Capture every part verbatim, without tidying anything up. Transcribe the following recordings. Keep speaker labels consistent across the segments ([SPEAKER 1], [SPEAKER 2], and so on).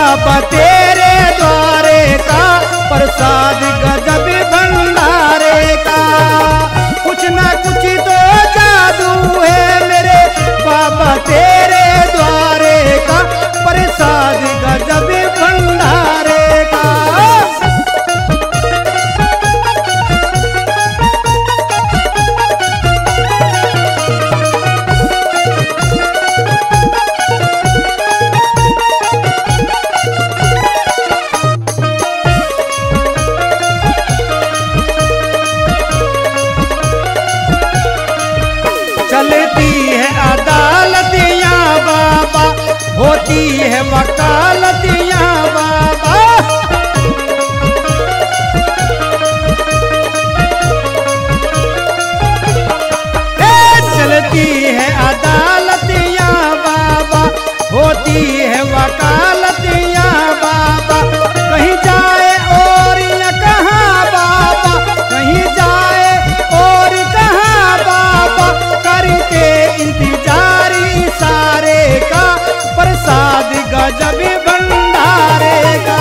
[SPEAKER 1] बाबा तेरे द्वारे का, प्रसाद गजब भंडारे का। कुछ ना कुछ तो जादू है मेरे बाबा तेरे द्वारे का, प्रसाद गजब भंडारे का। चलती है अदालतियाँ बाबा, होती है वकालतियाँ बाबा। ए चलती है अदालतियाँ बाबा, होती है वकालतियाँ बाबा। कहीं जाए और या कहाँ बाबा, कहीं जाए और कहाँ बाबा, करते इंतजार इशारे का, प्रसाद गजब भंडारे का।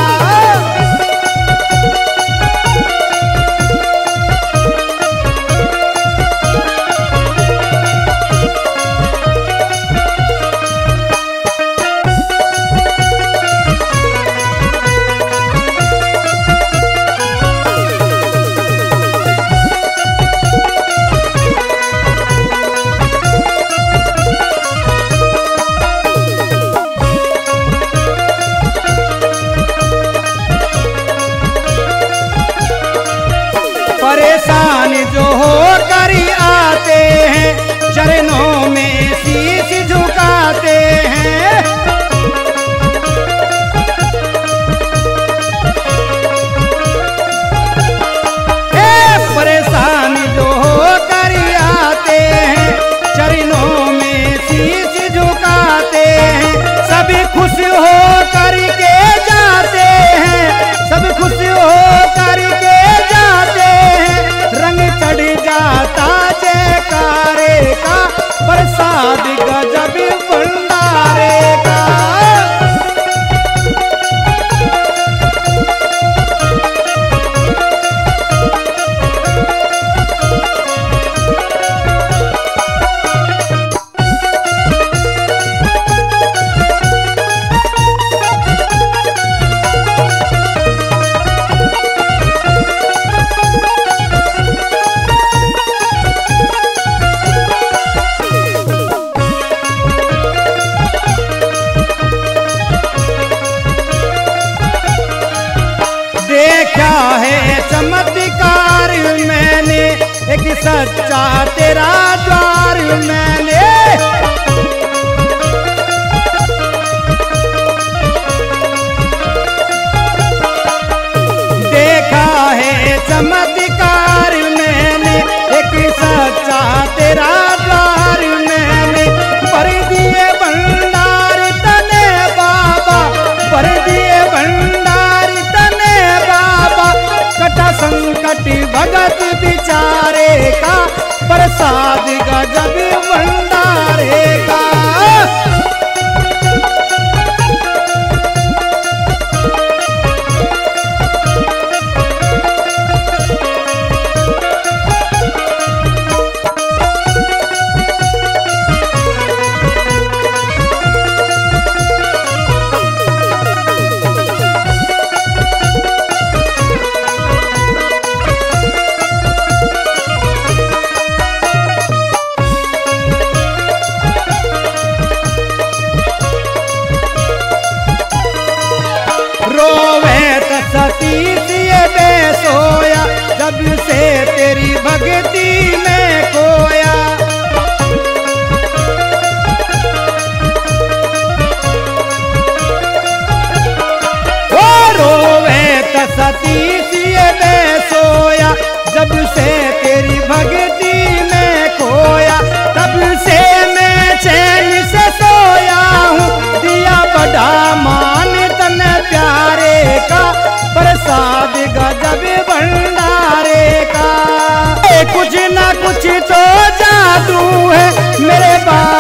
[SPEAKER 1] परेशान जो होकर आते हैं, चरणों में शीश झुकाते हैं। ए परेशान जो होकर आते हैं, चरणों में शीश झुकाते हैं। सभी खुश हो करके जाते हैं, सब खुश हो करके जाते हैं। रंग चढ़ जाता जयकारे का, प्रसाद गजब भंडारे का। देखा है चमत्कार मैंने, एक सच्चा तेरा द्वार मैंने। देखा है चमत्कार मैंने, एक सच्चा तेरा द्वार मैंने। भर दिए भंडार तने बाबा, भर दिए भंडार तने बाबा। कटा संकट भगत बिचारे का, प्रसाद गजब भंडारे का। सतीश ये बेसोया, जब से तेरी भक्ति में खोया। ओ रोवे त सतीश ये बेसोया, जब से तेरी भक्ति में खोया। तब से मैं चैन से सोया हूँ, दिया बड़ा मान तन प्यारे का, प्रसाद गजब भंडारे का। कुछ ना कुछ तो जादू है मेरे बाबा